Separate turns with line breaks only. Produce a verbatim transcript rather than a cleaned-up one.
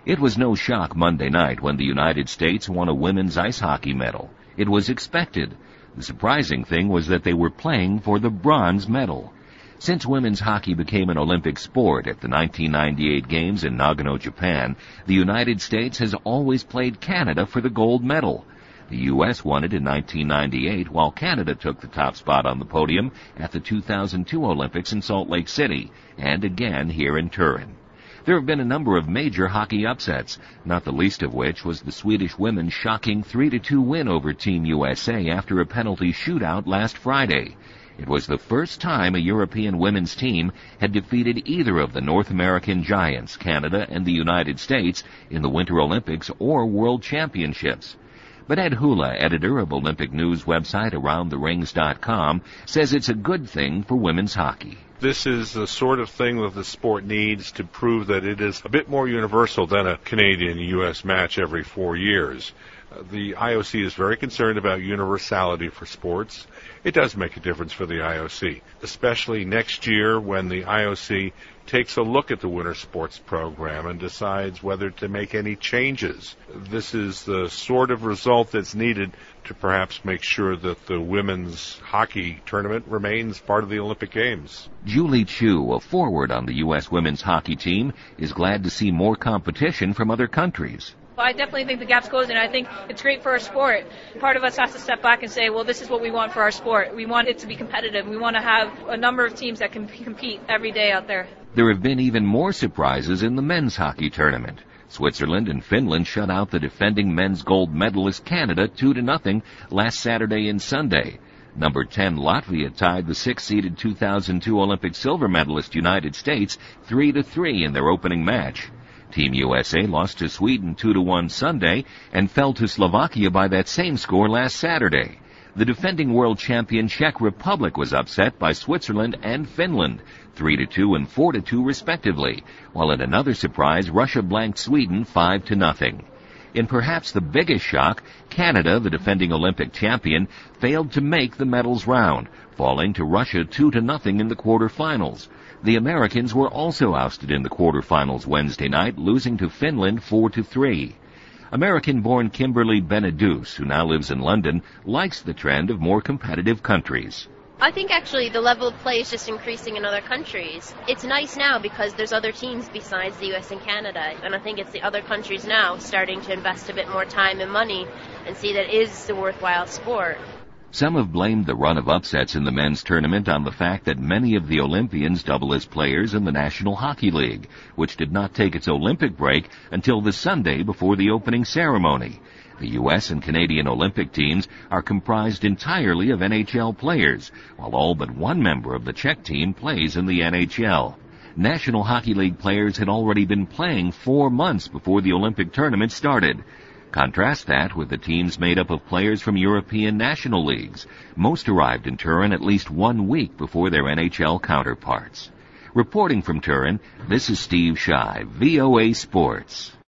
It was no shock Monday night when the United States won a women's ice hockey medal. It was expected. The surprising thing was that they were playing for the bronze medal. Since women's hockey became an Olympic sport at the nineteen ninety-eight Games in Nagano, Japan, the United States has always played Canada for the gold medal. The U S won it in nineteen ninety-eight, while Canada took the top spot on the podium at the two thousand two Olympics in Salt Lake City, and again here in Turin. There have been a number of major hockey upsets, not the least of which was the Swedish women's shocking three to two win over Team U S A after a penalty shootout last Friday. It was the first time a European women's team had defeated either of the North American giants, Canada and the United States, in the Winter Olympics or World Championships. But Ed Hula, editor of Olympic news website around the rings dot com, says it's a good thing for women's hockey.
This is the sort of thing that the sport needs to prove that it is a bit more universal than a Canadian-U S match every four years. The I O C is very concerned about universality for sports. It does make a difference for the I O C, especially next year when the I O C takes a look at the winter sports program and decides whether to make any changes. This is the sort of result that's needed to perhaps make sure that the women's hockey tournament remains part of the Olympic Games.
Julie Chu, a forward on the U S women's hockey team, is glad to see more competition from other countries.
Well, I definitely think the gap's closing. I think it's great for our sport. Part of us has to step back and say, well, this is what we want for our sport. We want it to be competitive. We want to have a number of teams that can compete every day out there.
There have been even more surprises in the men's hockey tournament. Switzerland and Finland shut out the defending men's gold medalist Canada two to nothing last Saturday and Sunday. Number ten Latvia tied the six-seeded two thousand two Olympic silver medalist United States three to three in their opening match. Team U S A lost to Sweden two to one Sunday and fell to Slovakia by that same score last Saturday. The defending world champion Czech Republic was upset by Switzerland and Finland, three to two and four to two respectively, while in another surprise, Russia blanked Sweden five to nothing. In perhaps the biggest shock, Canada, the defending Olympic champion, failed to make the medals round, falling to Russia two to nothing in the quarterfinals. The Americans were also ousted in the quarterfinals Wednesday night, losing to Finland four to three. American-born Kimberly Benedus, who now lives in London, likes the trend of more competitive countries.
I think actually the level of play is just increasing in other countries. It's nice now because there's other teams besides the U S and Canada, and I think it's the other countries now starting to invest a bit more time and money and see that it is a worthwhile sport.
Some have blamed the run of upsets in the men's tournament on the fact that many of the Olympians double as players in the National Hockey League, which did not take its Olympic break until the Sunday before the opening ceremony. The U S and Canadian Olympic teams are comprised entirely of N H L players, while all but one member of the Czech team plays in the N H L. National Hockey League players had already been playing four months before the Olympic tournament started. Contrast that with the teams made up of players from European national leagues. Most arrived in Turin at least one week before their N H L counterparts. Reporting from Turin, this is Steve Scheid, V O A Sports.